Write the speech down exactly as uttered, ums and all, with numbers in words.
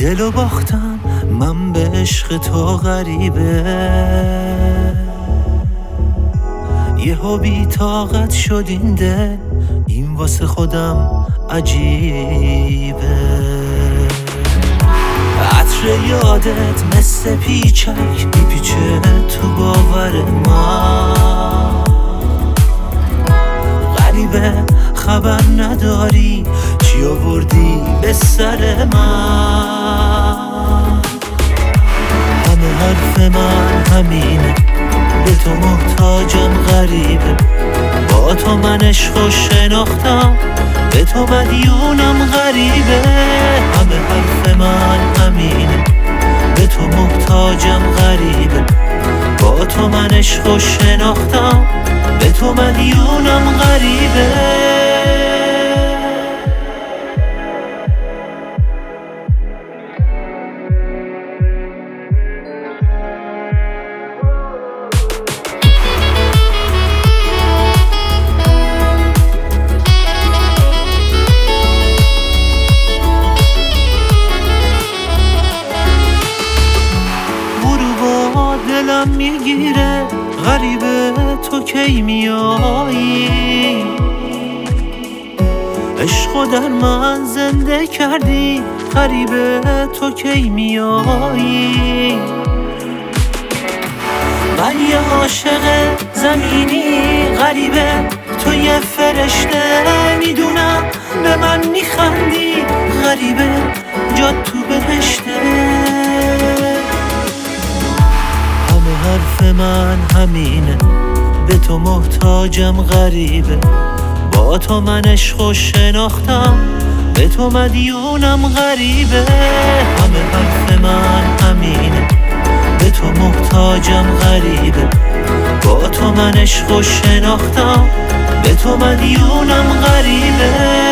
دلو باختم من به عشق تو غریبه، یهو بی طاقت شد این دل، این واسه خودم عجیبه. عطر یادت مثل پیچک میپیچه تو باور من، غریبه خبر نداری چی آوردی به سر من. همه حرف من همینه، به تو محتاجم غریبه، با تو من عشقو شناختم، به تو مدیونم غریبه. همه حرف من همینه، به تو محتاجم غریبه، با تو من عشقو شناختم، به تو مدیونم غریبه. دلم میگیره غریبه تو کی میایی، عشقو در من زنده کردی غریبه تو کی میایی. من یه عاشق زمینی غریبه، تو یه فرشته، میدونم به من میخندی غریبه، جات تو بهشته. حرف من همینه، به تو محتاجم غریبه، با تو من عشقو شناختم، به تو مدیونم غریبه. همه حرف من همینه، به تو محتاجم غریبه، با تو من عشقو شناختم، به تو مدیونم غریبه.